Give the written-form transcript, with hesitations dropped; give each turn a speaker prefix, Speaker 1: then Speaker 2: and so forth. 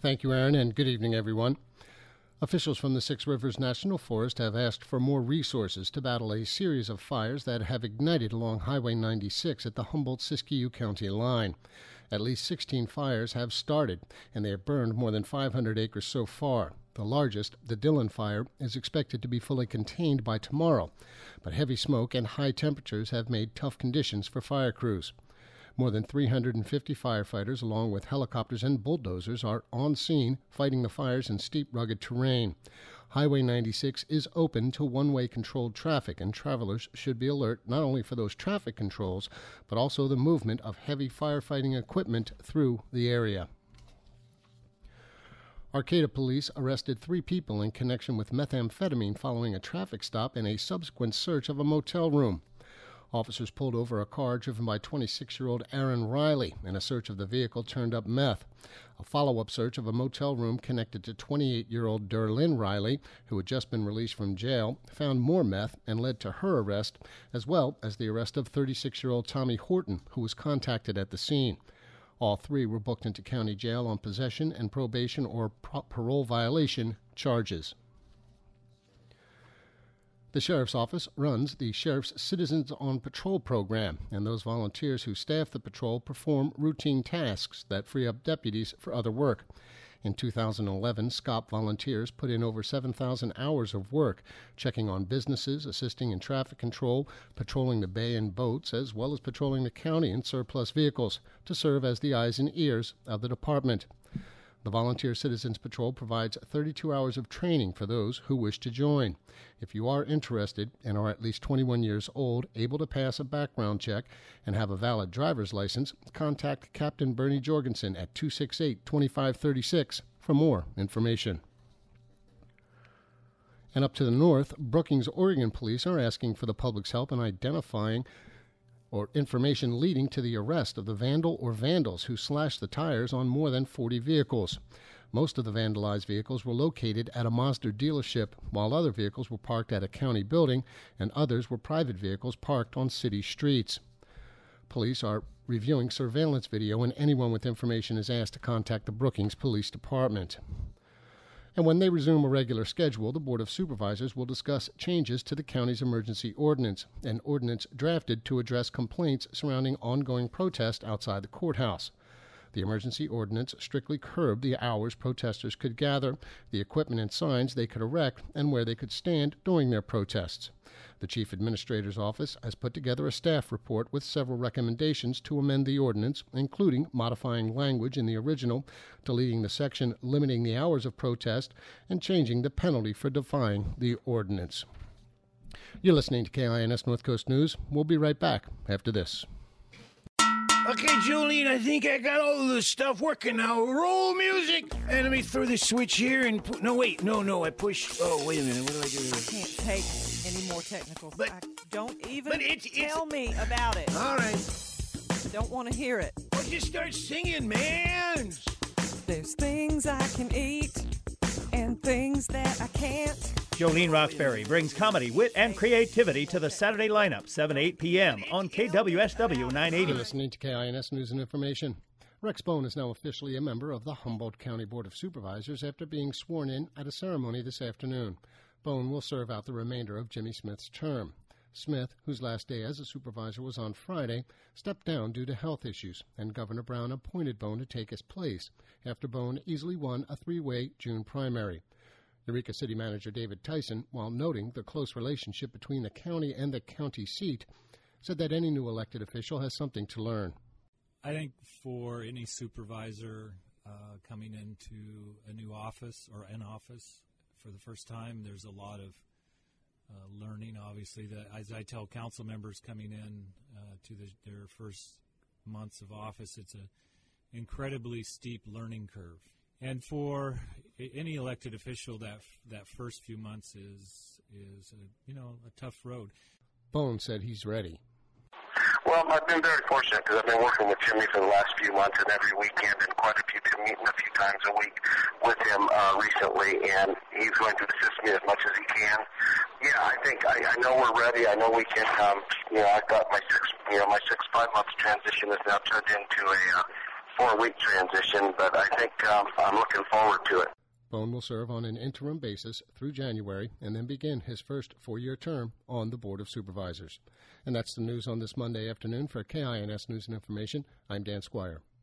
Speaker 1: Thank you, Aaron, and good evening, everyone. Officials from the Six Rivers National Forest have asked for more resources to battle a series of fires that have ignited along Highway 96 at the Humboldt-Siskiyou County line. At least 16 fires have started, and they have burned more than 500 acres so far. The largest, the Dillon Fire, is expected to be fully contained by tomorrow, but heavy smoke and high temperatures have made tough conditions for fire crews. More than 350 firefighters, along with helicopters and bulldozers, are on scene fighting the fires in steep, rugged terrain. Highway 96 is open to one-way controlled traffic, and travelers should be alert not only for those traffic controls, but also the movement of heavy firefighting equipment through the area. Arcata police arrested 3 people in connection with methamphetamine following a traffic stop and a subsequent search of a motel room. Officers pulled over a car driven by 26-year-old Aaron Riley, and a search of the vehicle turned up meth. A follow-up search of a motel room connected to 28-year-old Derlyn Riley, who had just been released from jail, found more meth and led to her arrest, as well as the arrest of 36-year-old Tommy Horton, who was contacted at the scene. All 3 were booked into county jail on possession and probation or parole violation charges. The Sheriff's Office runs the Sheriff's Citizens on Patrol program, and those volunteers who staff the patrol perform routine tasks that free up deputies for other work. In 2011, SCOP volunteers put in over 7,000 hours of work, checking on businesses, assisting in traffic control, patrolling the bay in boats, as well as patrolling the county in surplus vehicles to serve as the eyes and ears of the department. The Volunteer Citizens Patrol provides 32 hours of training for those who wish to join. If you are interested and are at least 21 years old, able to pass a background check, and have a valid driver's license, contact Captain Bernie Jorgensen at 268-2536 for more information. And up to the north, Brookings, Oregon police are asking for the public's help in identifying or information leading to the arrest of the vandal or vandals who slashed the tires on more than 40 vehicles. Most of the vandalized vehicles were located at a Mazda dealership, while other vehicles were parked at a county building, and others were private vehicles parked on city streets. Police are reviewing surveillance video, and anyone with information is asked to contact the Brookings Police Department. And when they resume a regular schedule, the Board of Supervisors will discuss changes to the county's emergency ordinance, an ordinance drafted to address complaints surrounding ongoing protest outside the courthouse. The emergency ordinance strictly curbed the hours protesters could gather, the equipment and signs they could erect, and where they could stand during their protests. The Chief Administrator's Office has put together a staff report with several recommendations to amend the ordinance, including modifying language in the original, deleting the section limiting the hours of protest, and changing the penalty for defying the ordinance. You're listening to KINS North Coast News. We'll be right back after this.
Speaker 2: Okay, Jolene, I think I got all of this stuff working now. Roll music! And let me throw this switch here and... I push... Oh, wait a minute. What do I do here?
Speaker 3: I can't take any more technical...
Speaker 2: But
Speaker 3: don't even
Speaker 2: it's
Speaker 3: tell me about it.
Speaker 2: All right.
Speaker 3: Don't want to hear it.
Speaker 2: Well, just start singing, man!
Speaker 3: There's things I can eat and things that I can't.
Speaker 4: Jolene Roxbury brings comedy, wit, and creativity to the Saturday lineup, 7 to 8 p.m. on KWSW 980.
Speaker 1: You're listening to KINS News and Information. Rex Bone is now officially a member of the Humboldt County Board of Supervisors after being sworn in at a ceremony this afternoon. Bone will serve out the remainder of Jimmy Smith's term. Smith, whose last day as a supervisor was on Friday, stepped down due to health issues, and Governor Brown appointed Bone to take his place after Bone easily won a 3-way June primary. Eureka City Manager David Tyson, while noting the close relationship between the county and the county seat, said that any new elected official has something to learn.
Speaker 5: I think for any supervisor coming into a new office or an office for the first time, there's a lot of learning, obviously. As I tell council members coming in to their first months of office, it's an incredibly steep learning curve. And for any elected official, that first few months is a tough road.
Speaker 1: Bone said he's ready.
Speaker 6: Well, I've been very fortunate because I've been working with Jimmy for the last few months and every weekend, and meeting a few times a week with him recently, and he's going to assist me as much as he can. Yeah, I think I know we're ready. I know we can. I've got my 5 months transition is now turned into a 4-week transition, but I think I'm looking forward to it.
Speaker 1: Bone will serve on an interim basis through January and then begin his first 4-year term on the Board of Supervisors. And that's the news on this Monday afternoon. For KINS News and Information, I'm Dan Squire.